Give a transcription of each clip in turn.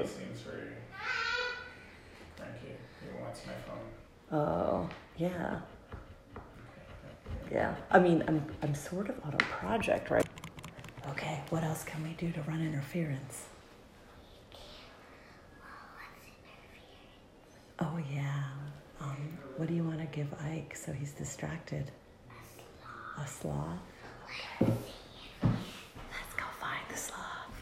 He seems very cranky. He wants my phone. Oh, yeah. Yeah. I mean, I'm sort of on a project, right? Okay, what else can we do to run interference? Oh, yeah. What do you want to give Ike so he's distracted? A sloth? Okay. Let's go find the sloth.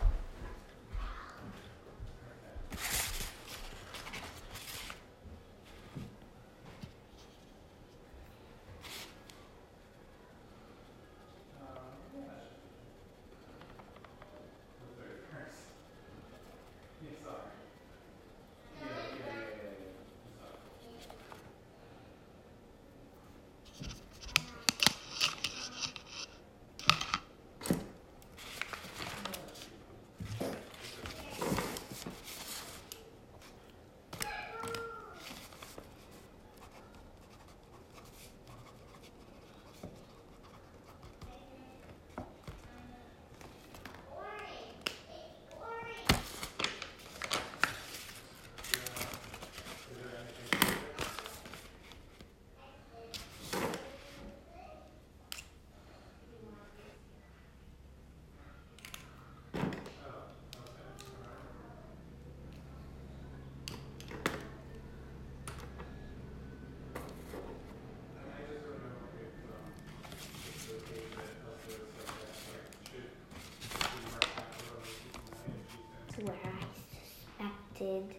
Where I suspected.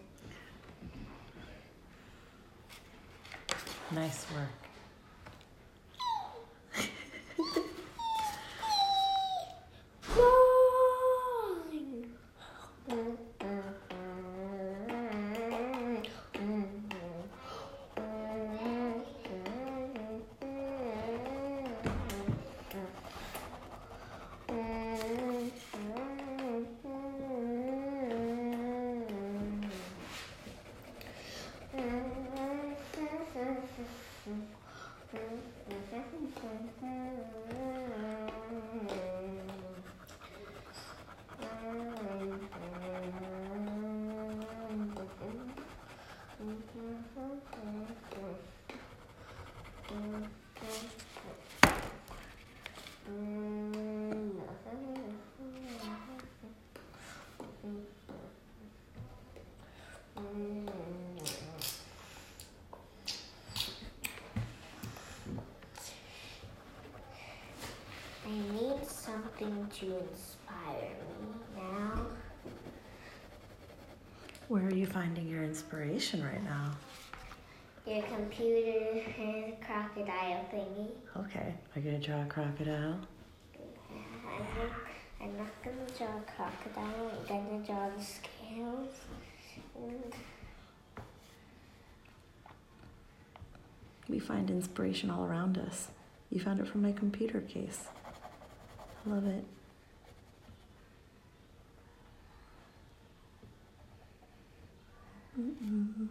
Nice work. I need something to inspire me now. Where are you finding your inspiration right now? Your computer has a crocodile thingy. Okay, are you gonna draw a crocodile? I'm not gonna draw a crocodile. I'm gonna draw the scales. And We find inspiration all around us. You found it from my computer case. I love it. Mm-mm.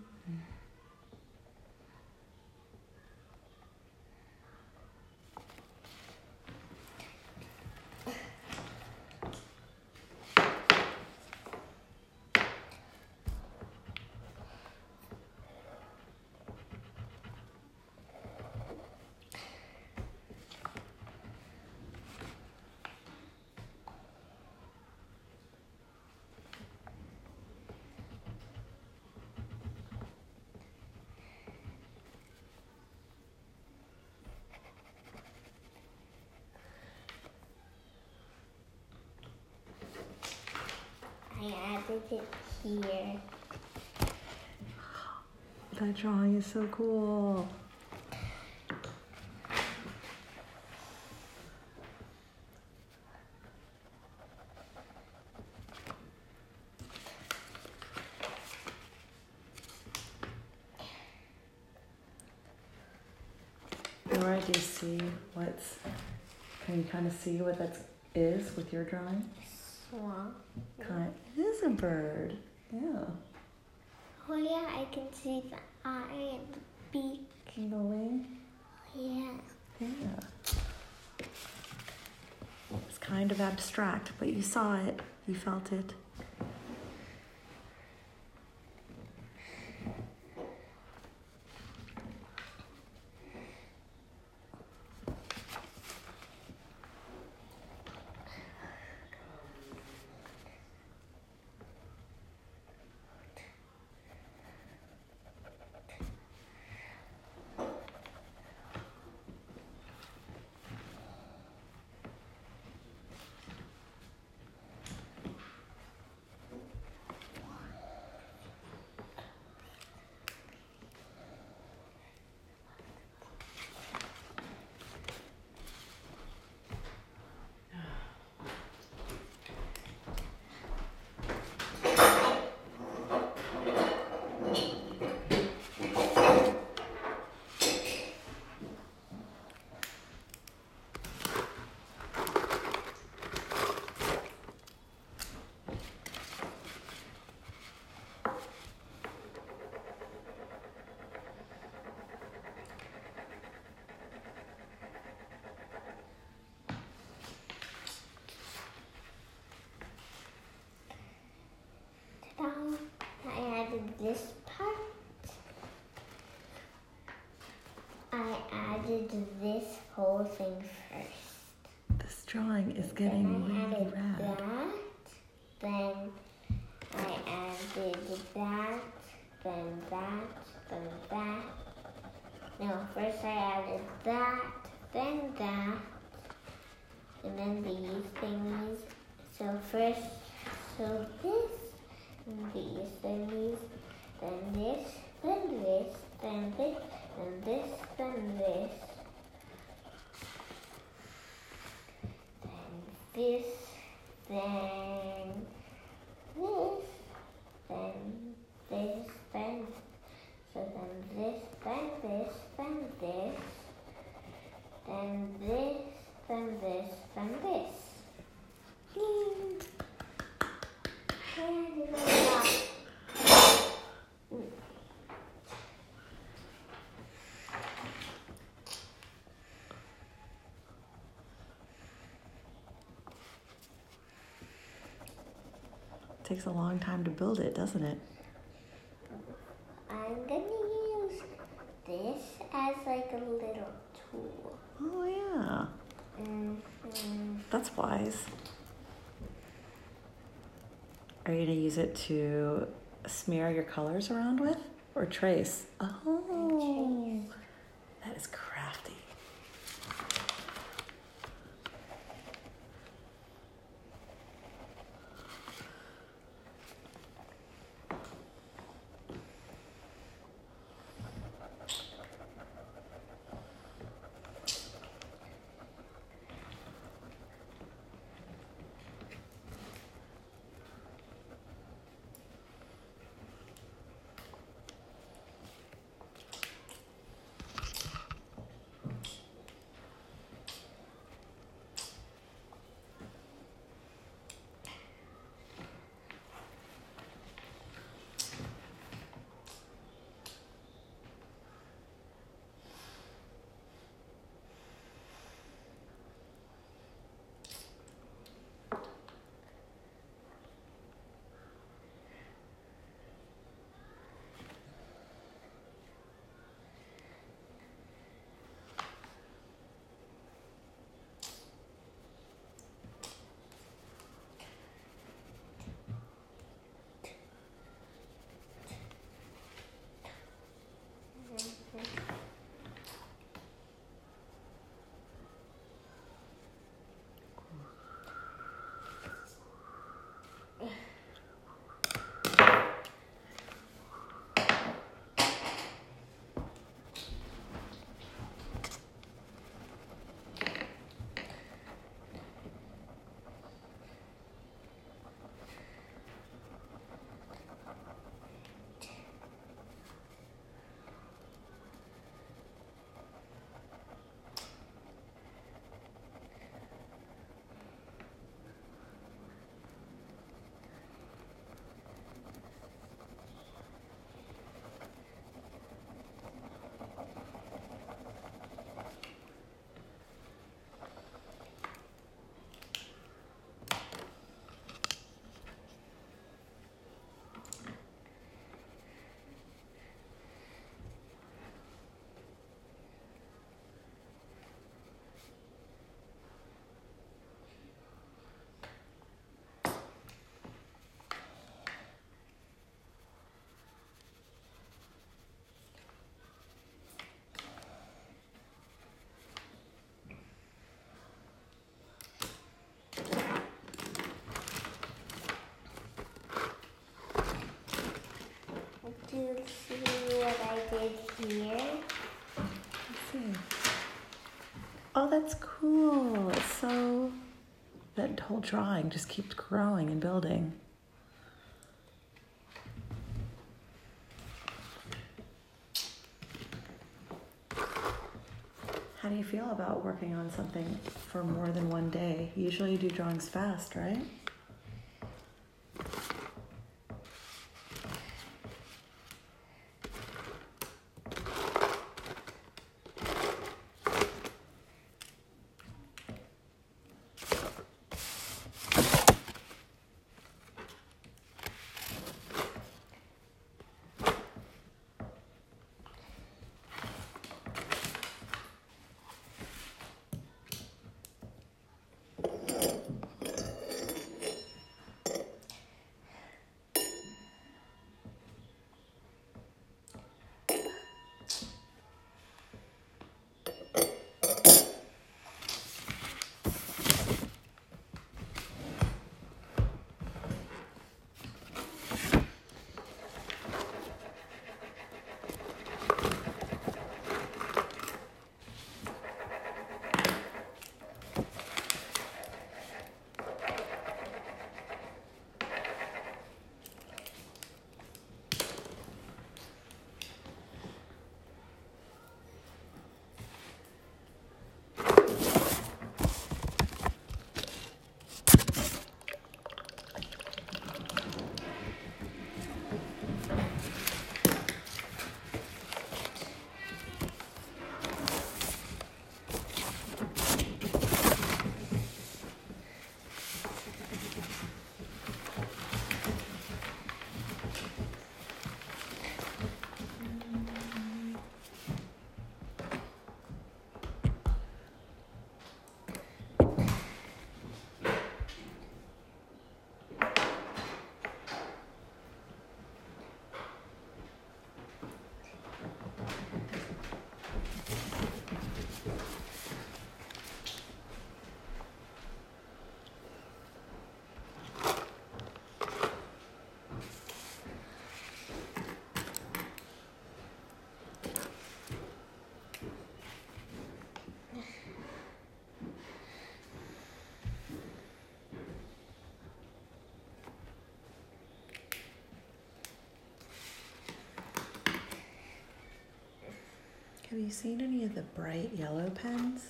I added it here. That drawing is so cool. Laura, do you see what's, can you kind of see what that is with your drawing? Swan. It is a bird, yeah. Oh yeah, I can see the eye and the beak. And the wing? Yeah. Yeah. It's kind of abstract, but you saw it, you felt it. added this whole thing first. This drawing is getting Then I really added rad. that. Then I added that. Then that. Then that. No, first I added that. Then that. And then these thingies. So first, so this. And these thingies. Then this. Then this. Then this. Then this. Then this. Then this. Then this. Then this. Then so then this. Then this. Then this. Then this. Then this. Then this. And Takes a long time to build it, doesn't it? I'm gonna use this as like a little tool. Oh yeah, that's wise. Are you gonna use it to smear your colors around with, or trace? Oh, that is crafty. do you see what I did here? Let's see. Oh, that's cool. It's so, that whole drawing just keeps growing and building. How do you feel about working on something for more than one day? Usually you do drawings fast, right? Have you seen any of the bright yellow pens?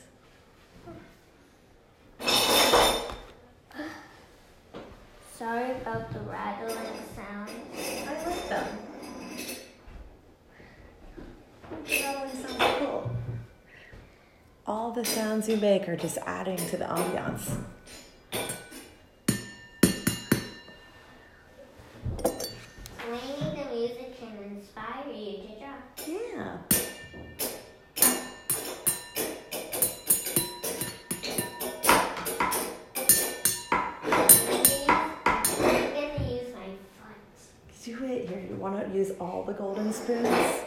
Sorry about the rattling sound. I like them. They always sound cool. All the sounds you make are just adding to the ambiance. Maybe the music can inspire you to draw. Yeah. Do it. Here, you want to use all the golden spoons?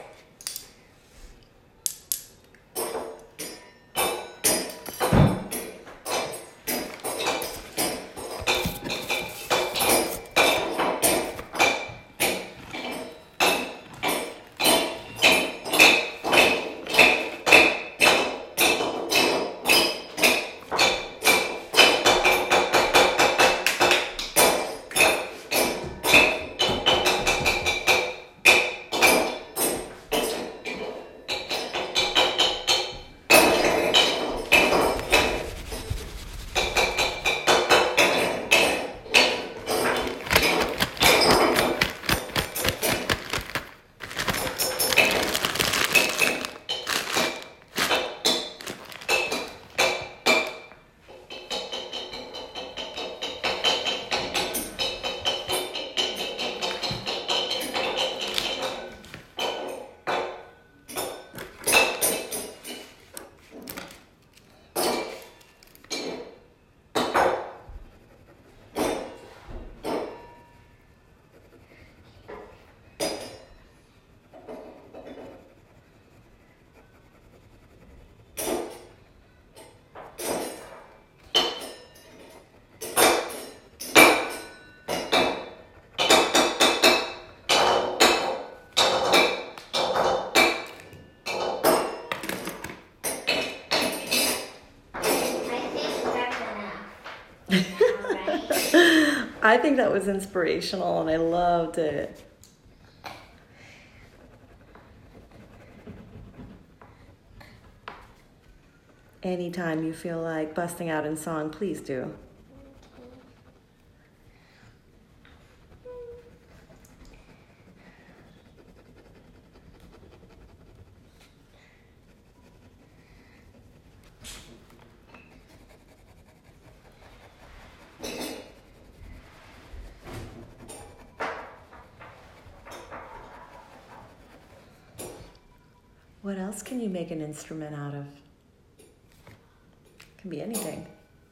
I think that was inspirational and I loved it. Anytime you feel like busting out in song, please do. What else can you make an instrument out of? Can be anything.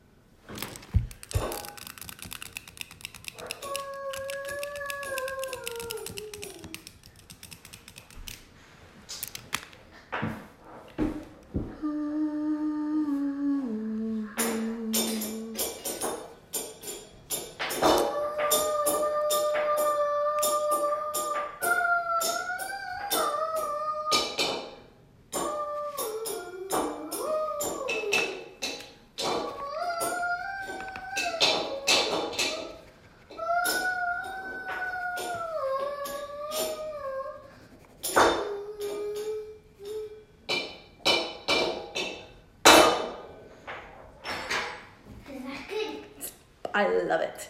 I love it.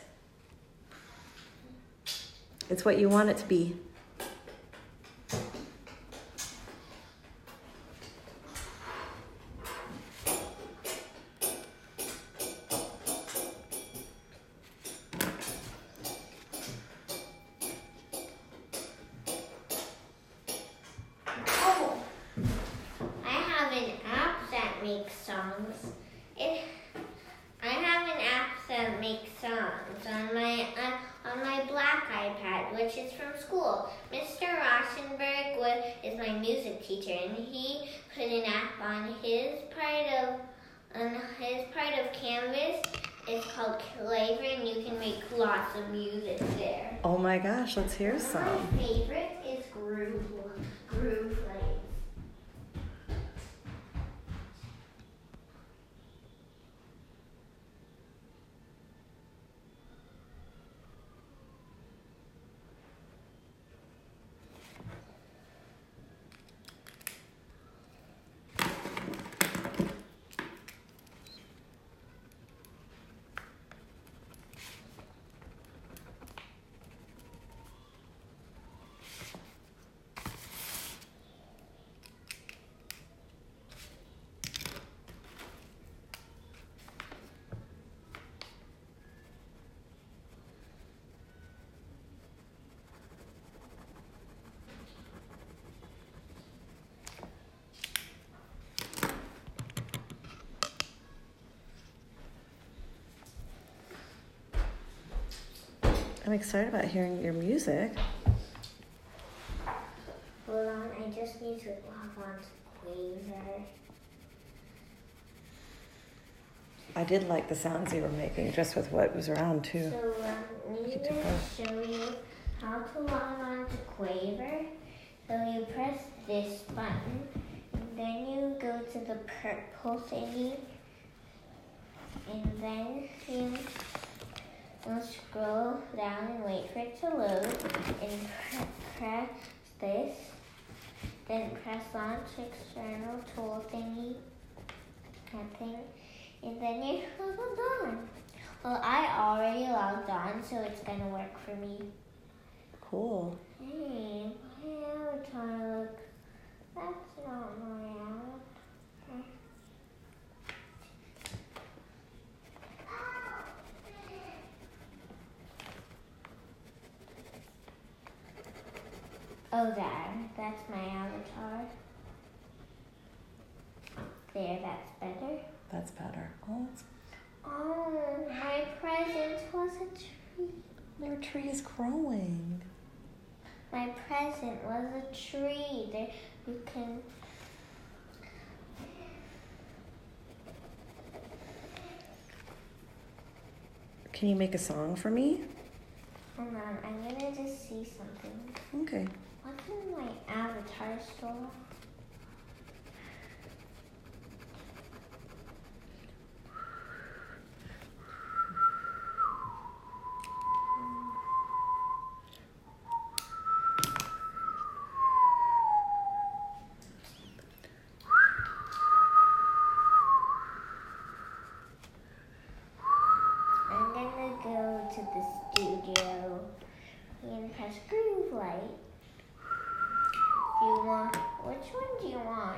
It's what you want it to be. Oh, I have an app that makes songs. I have an app that makes songs on my black iPad, which which is from school. Mr. Rauschenberg is my music teacher, and he put an app on his part of Canvas. It's called Claver, and you can make lots of music there. Oh my gosh, let's hear some. My favorite is Groove Light. I'm excited about hearing your music. Hold on, I just need to log on to Quasar. I did like the sounds you were making, just with what was around too. So I'm going to show you how to log on to Quasar. So you press this button, and then you go to the purple thingy, and then you scroll down and wait for it to load, and press this, then press launch external tool thingy, that thing, and then you're logged on. Well, I already logged on, so it's gonna work for me. Cool. Hey, my avatar, look. That's not my avatar. Oh, that's my avatar. There, that's better. That's better. Oh, my present was a tree. Your tree is growing. My present was a tree. There, you can. Can you make a song for me? Hold on, I'm gonna just see something. Okay. What's in my avatar store? I'm gonna go to the studio and press Groove Light. Which one do you want?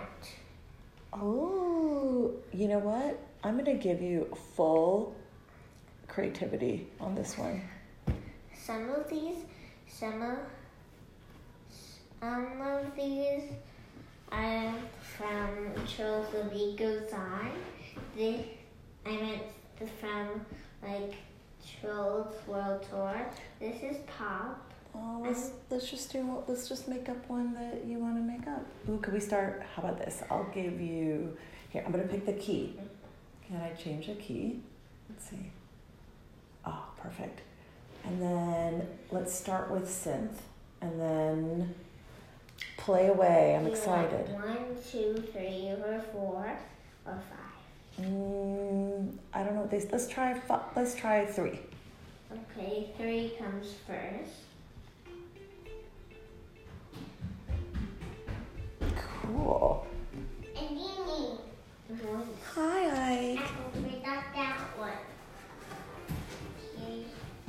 Oh, you know what? I'm going to give you full creativity on this one. Some of these are from Trolls of Ego Zone. I meant from Trolls World Tour. This is Pop. Oh, let's just make up one that you want to make up. Ooh, could we start? How about this? I'll give you. Here, I'm gonna pick the key. Can I change the key? Let's see. Oh, perfect. And then let's start with synth, and then play away. I'm excited. 1, 2, 3, or 4, or 5. I don't know. Let's try 3. Okay, 3 comes first. Cool. And Mimi. Hi, Ike. I forgot that one. Okay.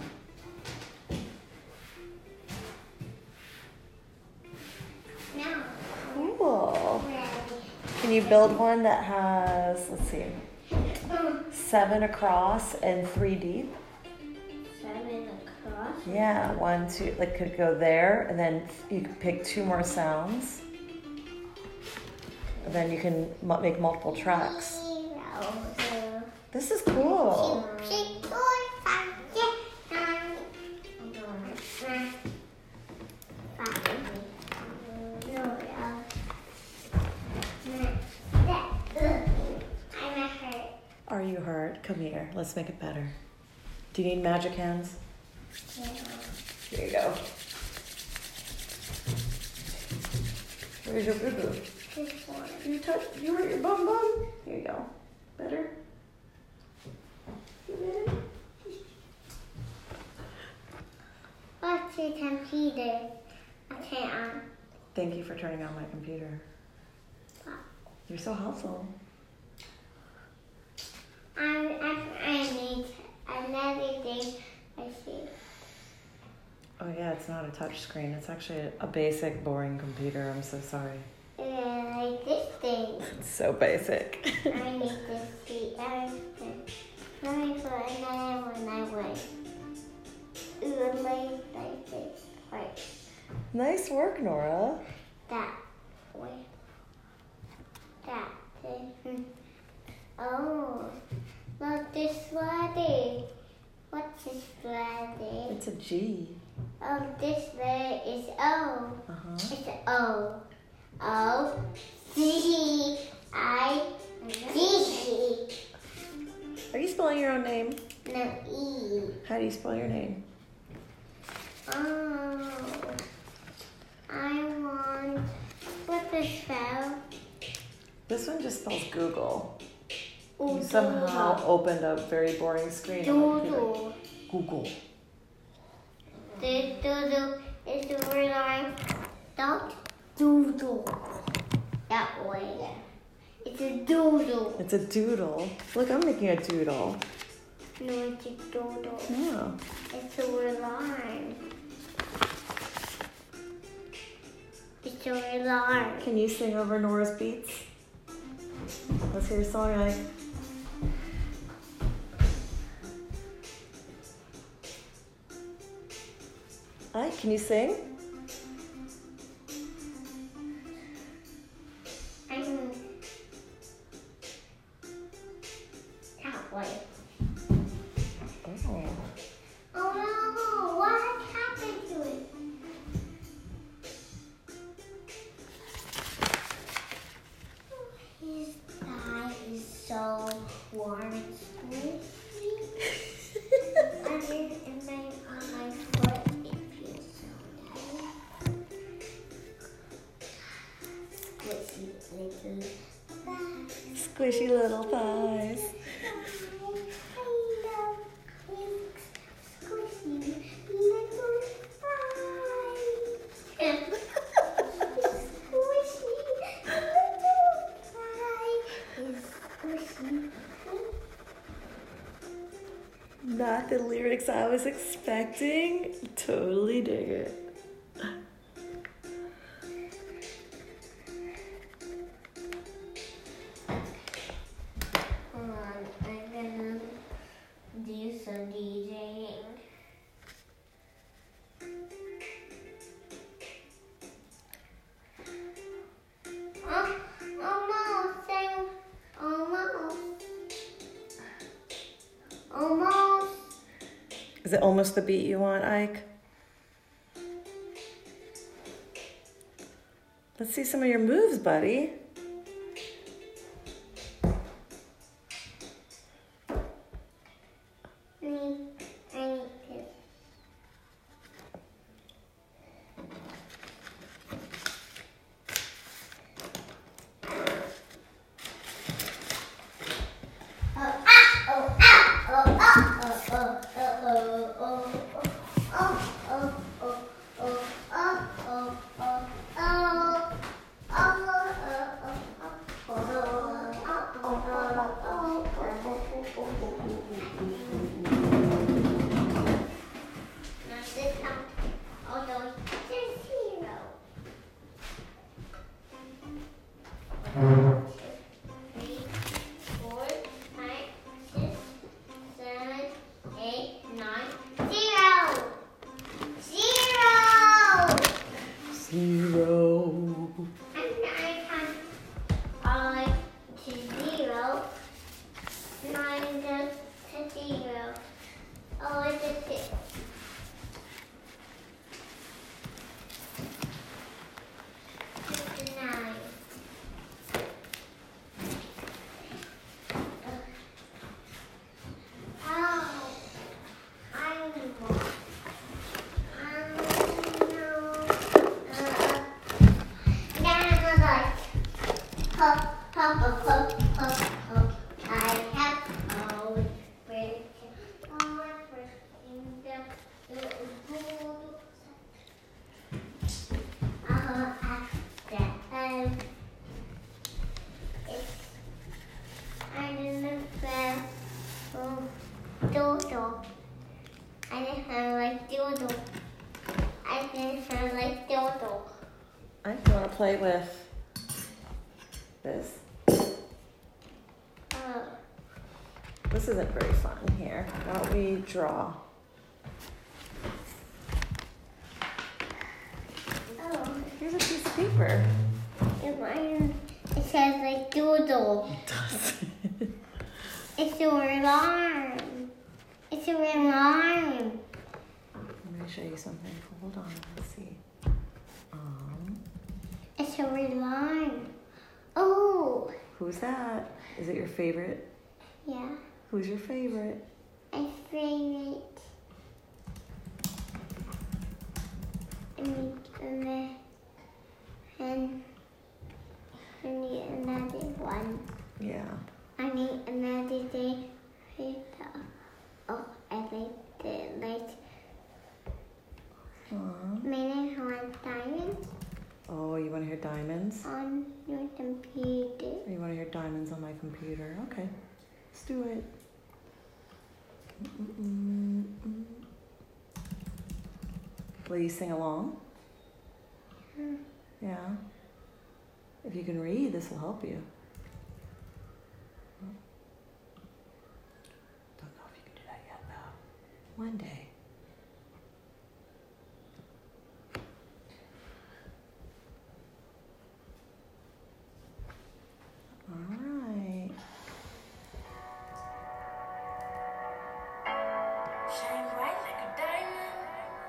Now. Cool. Ready. Can you build one that has, let's see, 7 across and 3 deep? 7 across. Yeah, 1, 2, could go there, and then you can pick 2 more sounds. And then you can make multiple tracks. This is cool. Come here. Let's make it better. Do you need magic hands? Yeah. Here you go. Where's your boo-boo? This one. You hurt your bum bum? Here you go. Better? What's your computer? Okay, Thank you for turning on my computer. You're so helpful. I need another thing. I see. Oh yeah, it's not a touch screen. It's actually a basic, boring computer. I'm so sorry. Like this thing. It's so basic. I need to see everything. Let me put another one that way. Ooh, like this. Right. Nice work, Nora. That way. That thing. Oh, look, this letter. What's this letter? It's a G. Oh, this letter is O. Uh-huh. It's an O. O, C, I, G. Are you spelling your own name? No, E. How do you spell your name? Oh, I want. What's the spell? This one just spells Google. Oh, You somehow opened a very boring screen on my computer. Doodle. Google. The doodle is the word I don't doodle. That way. It's a doodle. It's a doodle. Look, I'm making a doodle. No, it's a doodle. Yeah. It's a word line. It's a word line. Can you sing over Nora's beats? Let's hear your song, Ike. Ike, can you sing? That way. Oh. Oh no, what happened to it? His thigh is so warm and squishy. And then on my foot, it feels so nice. Squishy little thighs. Squishy little thighs. Not the lyrics I was expecting. Totally dig it. Hold on, I'm gonna do some DJing. Almost. Is it almost the beat you want, Ike? Let's see some of your moves, buddy. I need this. I have always been on in the I remember dodo. I didn't have like dodo. I didn't have like dodo. I want to play with this. This isn't very fun here. Why don't we draw? Oh, Here's a piece of paper. it says like doodle. It does. It's a alarm. It's a alarm. I'm going to show you something. Hold on. Let's see. It's a alarm. Oh. Who's that? Is it your favorite? Yeah. Who's your favorite? My favorite. And I need another one. Yeah. I need another day. Oh, I like the light. Maybe I want diamonds Oh, you want to hear diamonds? on your computer. You want to hear diamonds on my computer? Okay. Let's do it. Will you sing along? Yeah. If you can read, this will help you. Don't know if you can do that yet, though. One day. All right. Shine bright like a diamond.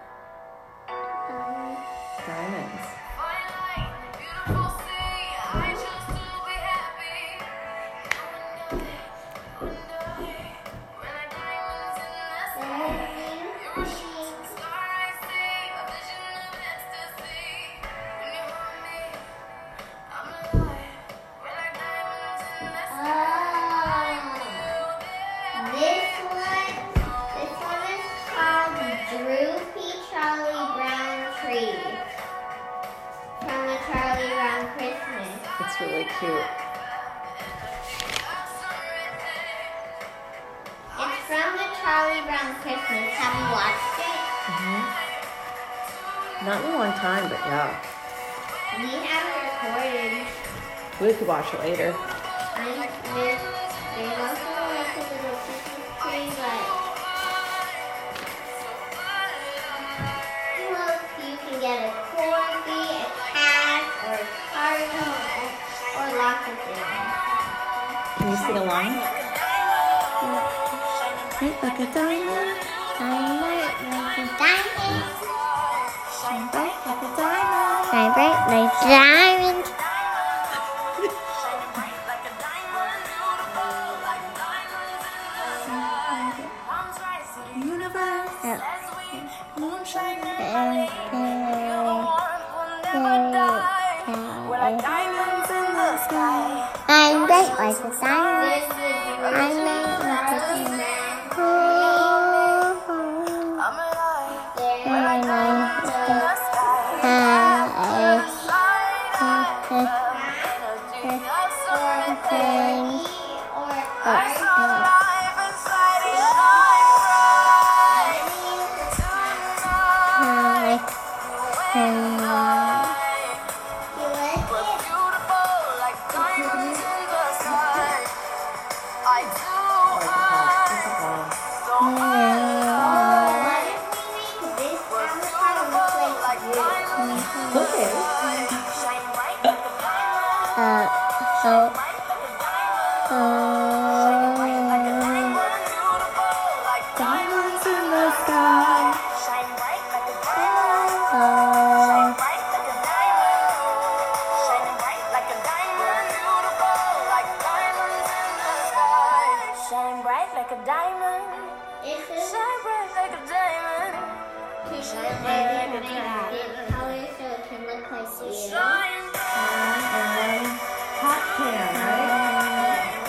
Diamonds. Fine light, beautiful sea. I choose to be happy. When like diamonds in the sky. You're a shooting star I see, a vision of ecstasy. When you hold me, I'm alive. We're like diamonds in the sky. This one is called Droopy Charlie Brown Tree from the Charlie Brown Christmas. It's really cute. It's from the Charlie Brown Christmas. Have you watched it? Not in a long time, but yeah. We haven't recorded. We could watch it later. There's also like a little Christmas tree, but look, you can get a corgi, a cat, or a cardinal, or lots of things. Can you sing along? Right, like a diamond. Shine bright like a diamond. Shine bright like a diamond. Shine bright like a diamond. Universe. Moonshine. Diamonds in the sky. I'm bright like a diamond. I'm bright like a diamond. Diamonds in the sky. Shine bright like a diamond. Shine bright like a diamond. Shine bright like a diamond. Colors so it can look like you. Shine And then hot pan, right?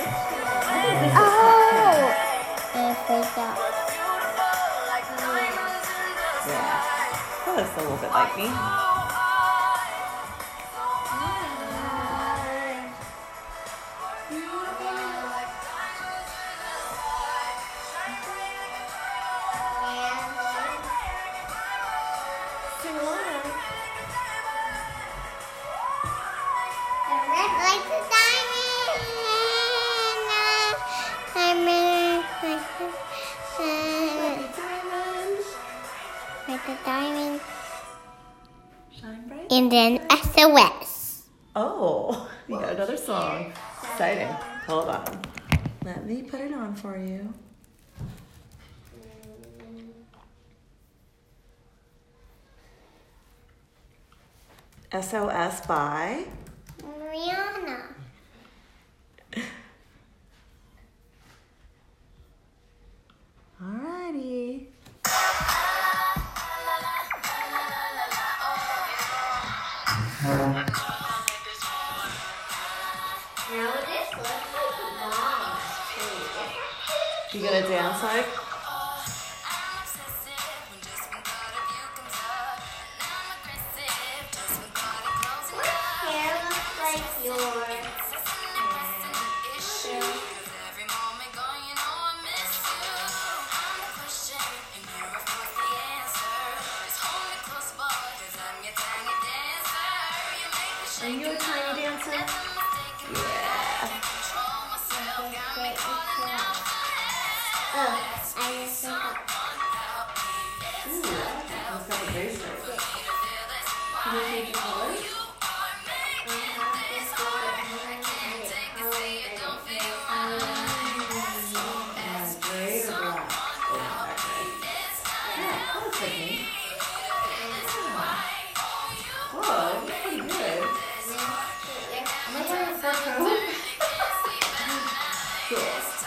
little bit like me. Like the diamond. Shine bright. And then SOS. Oh, you got another song. Exciting. Hold on. Let me put it on for you. SOS by Rihanna. Alrighty. Now this looks like long too. You gonna dance like? Hair looks like yours. Are you a tiny dancer? Yeah. Oh, I just forgot. Ooh, that's got a bass right. Can you change the colors? Gray or black? Oh, not that gray. Yeah, that looks like me. Whoa, that's pretty good. Am I wearing a fur coat? Cool.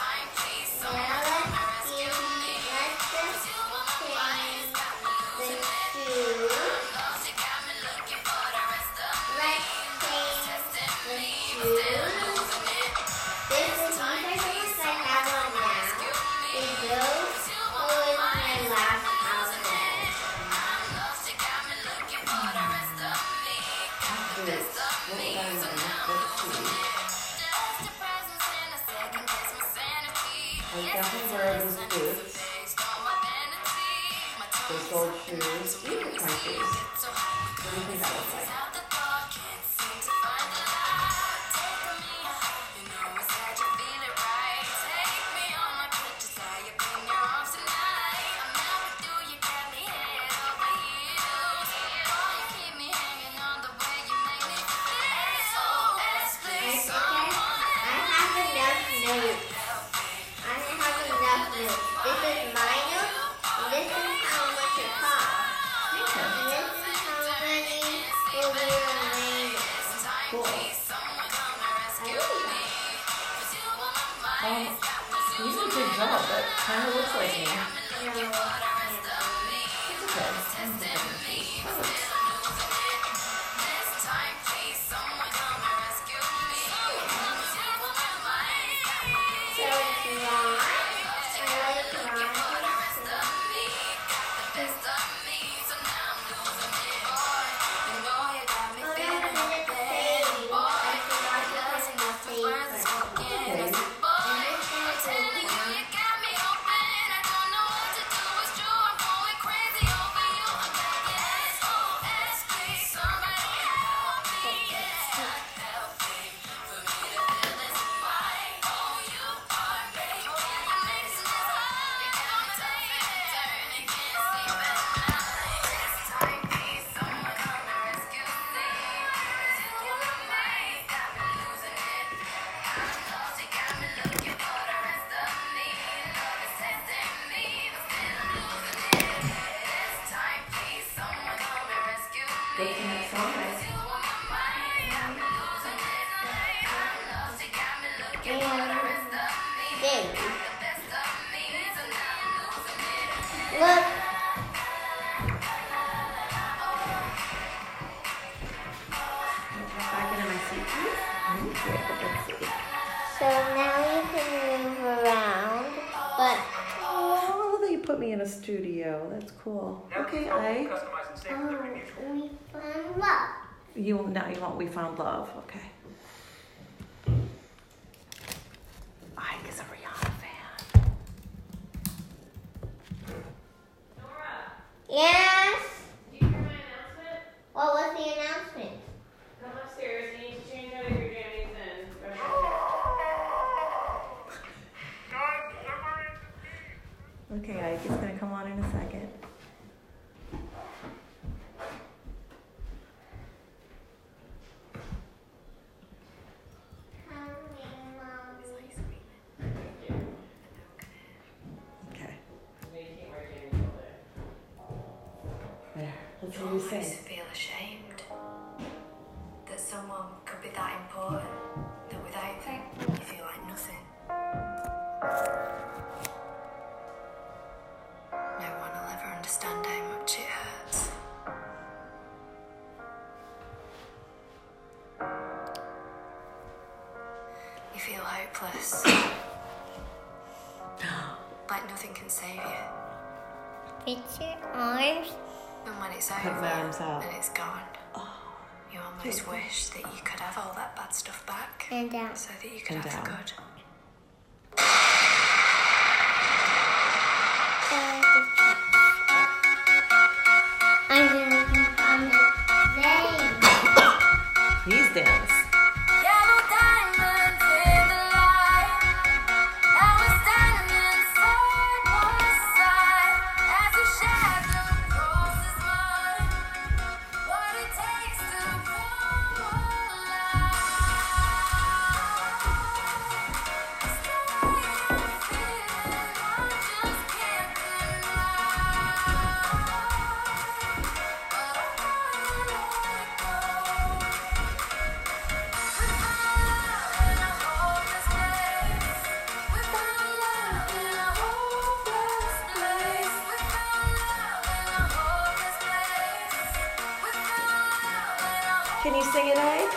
I definitely wear those boots, those gold shoes. Look at my shoes. What do you think that looks like? Cool. You did a good job. That kind of looks like me. It's okay. I'm okay. Perfect. What's the next song? Look. Back into my seat, please. Let's see. So now you can move around, but Oh, they put me in a studio. That's cool. Okay, I. We found love. Now you want We Found Love. Okay. Ike is a Rihanna fan. Yes. Did you hear my announcement? What was the announcement? Come upstairs. You need to change out of your jammies and brush your hair. Okay, Ike is gonna come on in a second. Okay. They can't wear jammies all day. There. Let's hear you always sing. feel ashamed that someone could be that important, that without them you feel like nothing. No one will ever understand how much it hurts. You feel hopeless. Like nothing can save you. It's your arms. And when it's Put over my arms out. and it's gone, you almost wish that you could have all that bad stuff back And down. so that you could And have the down. good. I'm gonna on the day. Please dance. Yellow diamonds in the light. Now we're standing side by side as your shadow crosses mine. What it takes to come alive. Stay and feel I just can't deny. But I wanna let it go. Can you sing it, Ike?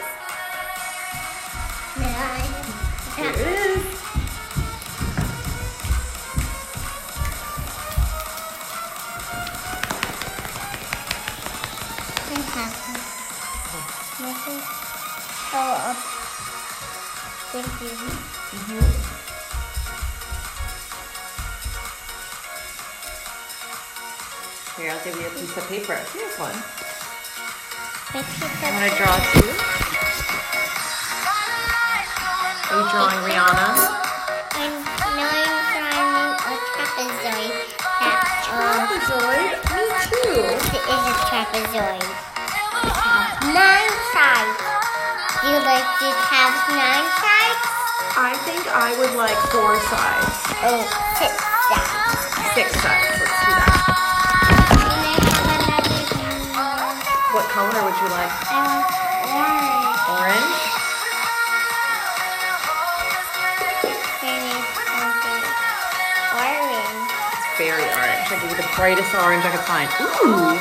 Here it is. Oh, up. Thank you. Here, I'll give you a piece of paper. Here's one. Make it I'm gonna draw two. Are you drawing Rihanna? I'm drawing a trapezoid. Trapezoid? Me too. It is a trapezoid. It has 9 sides. Do you like to have 9 sides? I think I would like 4 sides. Oh, 6 sides. 6 sides. Let's do that. And I have another. What color would you like? I want orange. Orange? There is something orange. It's very orange. I'll give you the brightest orange I could find. Ooh!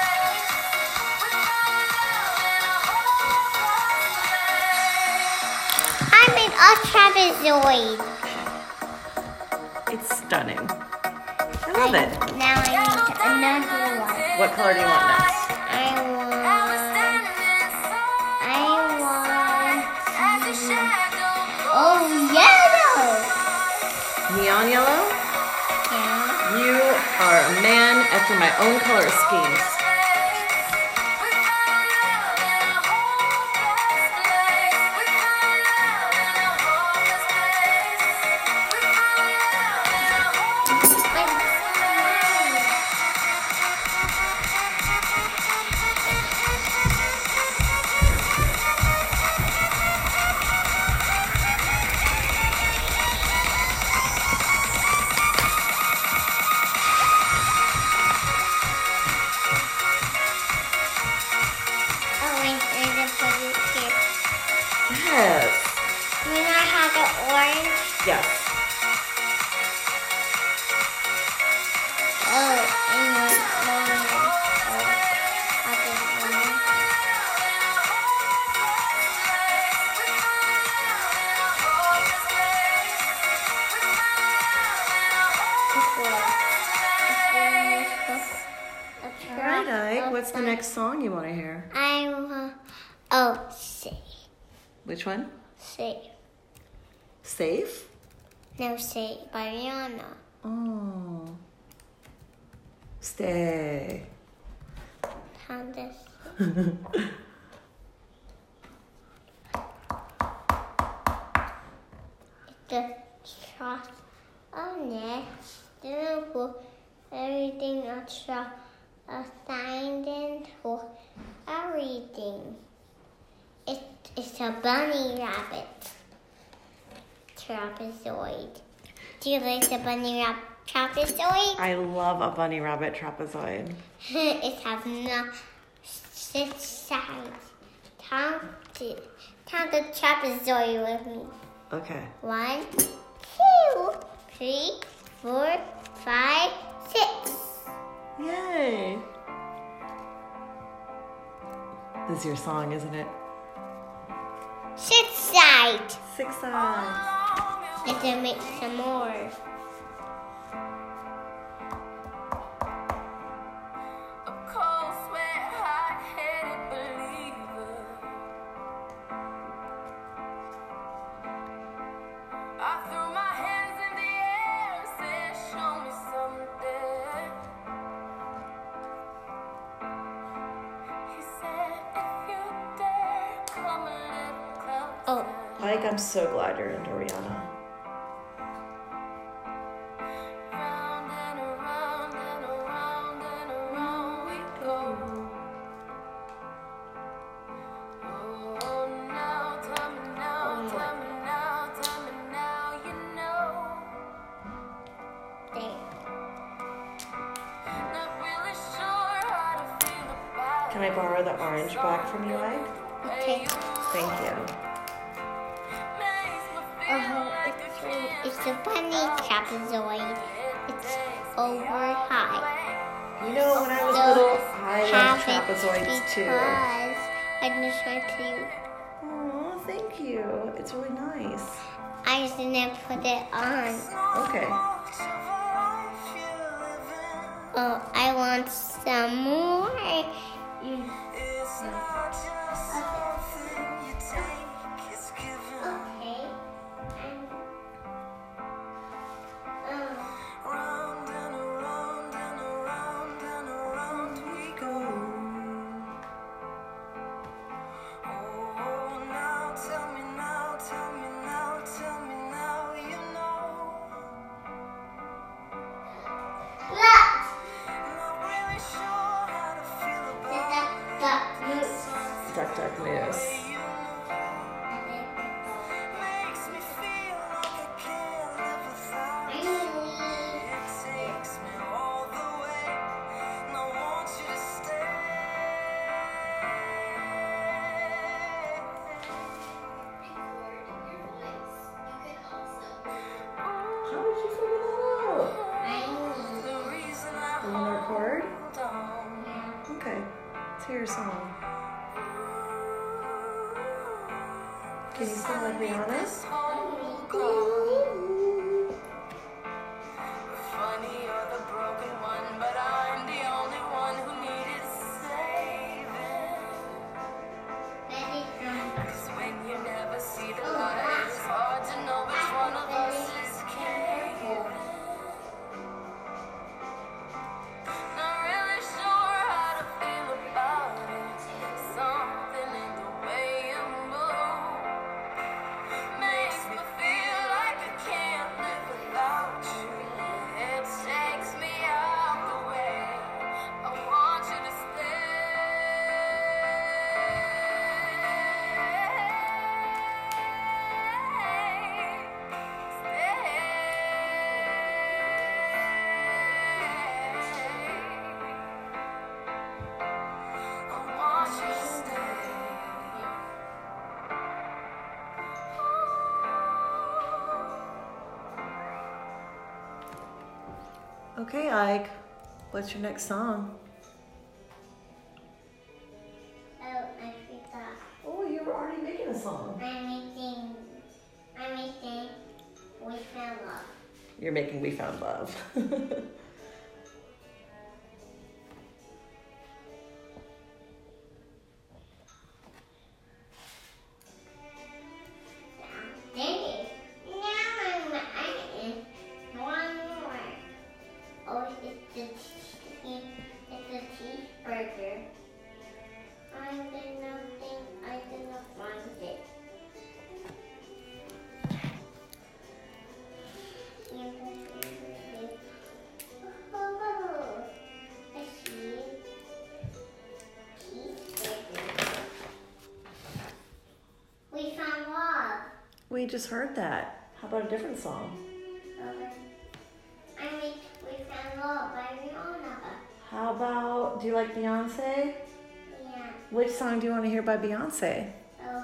I made a trapezoid. It's stunning. I love it. Now I need another one. What color do you want next? Oh, yellow. Neon yellow? Yeah. You are a man after my own color schemes. All right, Ike. What's the next song you want to hear? I want, say. Which one? Say. Safe? No, say by Rihanna. Oh. Stay. How this? The trust on it. The book, everything extra assigned for everything. It's a bunny rabbit. Trapezoid. Do you like the bunny rabbit trapezoid? I love a bunny rabbit trapezoid. It has 6 sides. Count the trapezoid with me. Okay. 1, 2, 3, 4, 5, 6. Yay. This is your song, isn't it? 6 sides. 6 sides. I can make some more. A cold sweat, hot-headed believer. I threw my hands in the air, said, "Show me something." He said, "If you dare, come a little closer." Oh, Ike, I'm so glad you're into Rihanna. Round and around and around and around we go. Oh, now, tell me now, tell me now, tell me now, you know. there. Not really sure how to feel about Can I borrow the orange back from you, Ike? Okay. Thank you. It's a bunny trapezoid. It's over high. You know, when I was So little, I loved have it trapezoids too. because I just want to. Oh, thank you. It's really nice. I just didn't put it on. Okay. Oh, I want some more. It's not just something you take, it's given. Okay. Round and around and around and around we go. Oh, now tell me now, tell me now, tell me now, you know. Look! Not really sure how to feel about it. Duck, duck, moose. Makes me feel like I can't live without you. It takes me all the way, and I want you to stay. How did you figure that out? The reason I You want to record? hold on. Okay. Let's hear your song. Can you sing like Rihanna? This whole gone. Funny, you're the broken one, but I'm the only one who needed saving. 'Cause when you never see the light, it's hard to know which one of us is caving. Not really sure how to feel about it. Something in the way you move makes me feel like I can't live without you. It takes me out the way. I want you to I want you to stay. Okay, Ike. What's your next song? Oh, I forgot. Oh, you were already making a song. I'm making We Found Love. You're making We Found Love. just heard that. How about a different song? Okay. I mean, we found love by Rihanna. How about, do you like Beyonce? Yeah. Which song do you want to hear by Beyonce? Oh.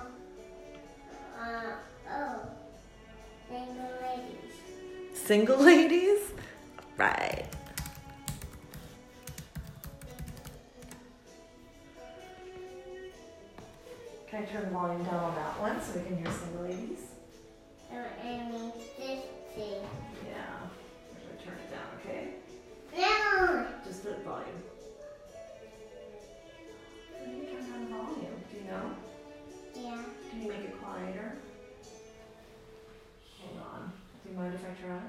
Single ladies. Single Ladies? Right. Can I turn the volume down on that one so we can hear Single Ladies? So, I mean, 50. Yeah. I'm going to turn it down, okay? No! Just the volume. How do you turn down the volume? Do you know? Yeah. Can you make it quieter? Hold on. Do you mind if I try?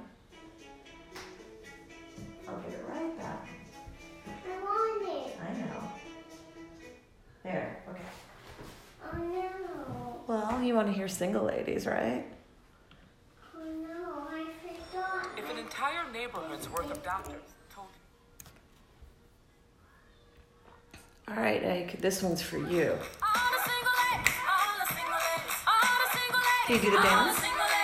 I'll give it right back. I want it. I know. There, okay. Oh no. Well, you want to hear Single Ladies, right? Oh no, I forgot. If an entire neighborhood's worth of doctors told All right, Ike, this one's for you. Can you do the dance?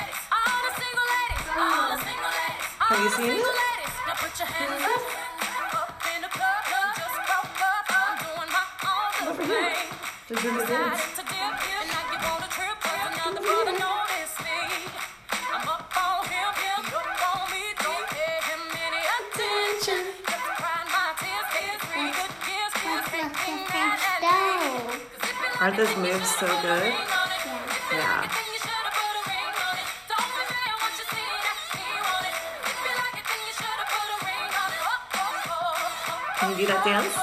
Have you seen it? Over here. Just do the dance. Aren't those moves so good? Yeah. Can you do that dance?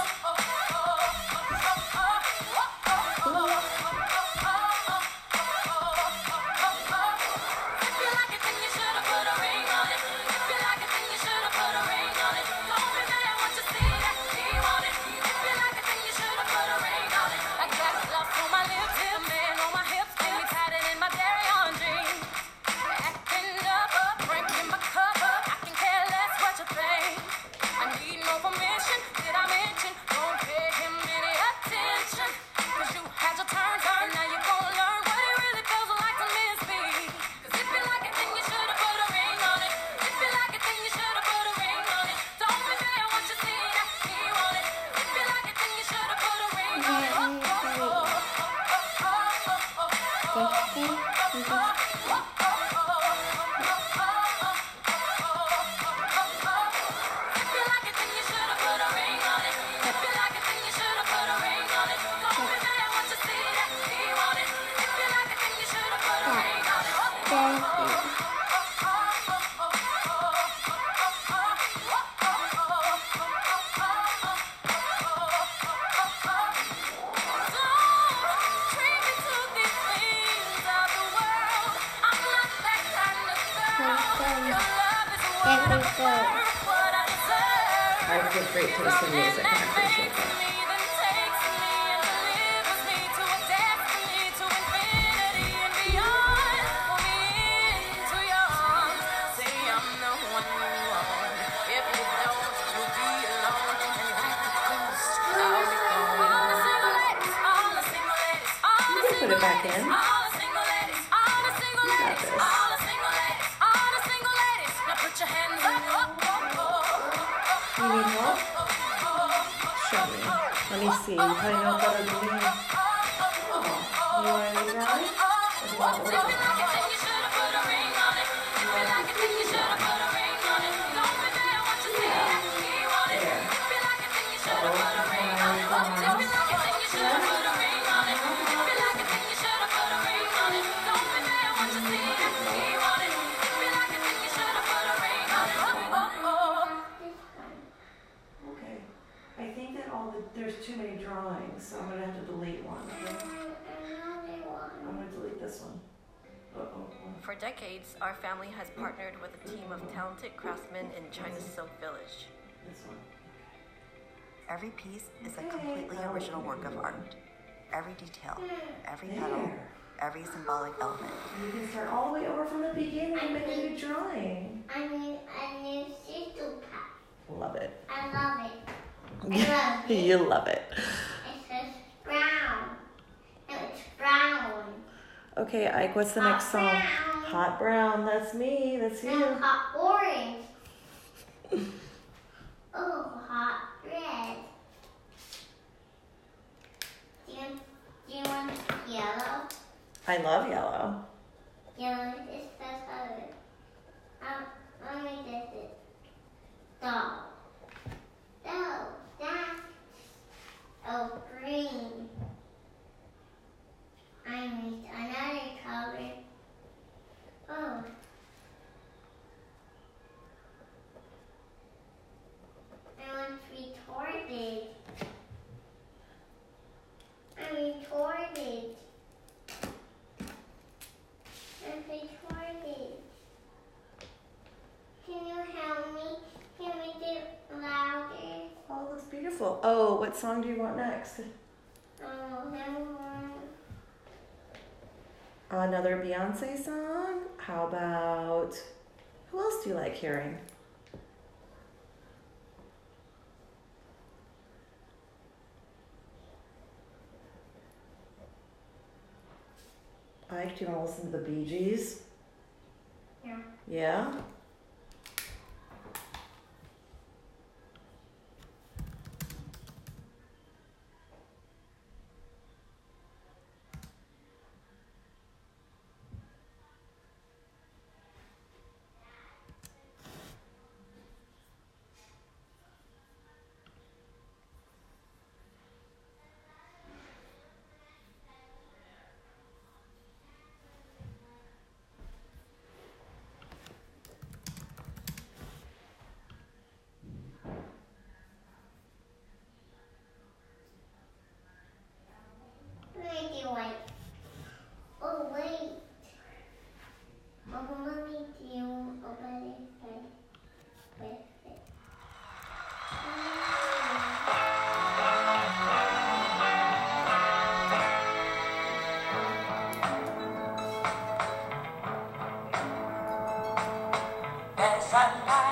I have a great taste in music and I appreciate that. You can put it back in. You got this. You need help? Show me. Let me see. You probably know better than me. Oh, you want to try? Or do you want a little bit? Okay. I think that there's too many drawings, so I'm going to have to delete one. Okay? I'm going to delete this one. For decades, our family has partnered with a team of talented craftsmen in China's Silk Village. This one. Every piece is a completely original work of art. Every detail, every petal, There. every symbolic element. You can start all the way over from the beginning and make a new drawing. I need a new sister pack. Love it. I love it. I love it. You love it. It says brown. No, it's brown. Okay, Ike, what's the next song? Brown. Hot brown, that's me, that's you. No, hot orange. Oh, hot red. Do you want yellow? I love yellow. Yellow is the color. Let me get it. Dog. Oh, that. Oh, green. I need another color. Oh. I want retarded. I'm retarded. I'm retarded. Can you help me? Can we do it louder? Oh, that's beautiful. Oh, what song do you want next? Oh, never mind. Another Beyonce song? How about, who else do you like hearing? Ike, do you want to listen to the Bee Gees? Yeah. Yeah? Let me do like, oh wait. Oh, let me do a better thing with it. There's a light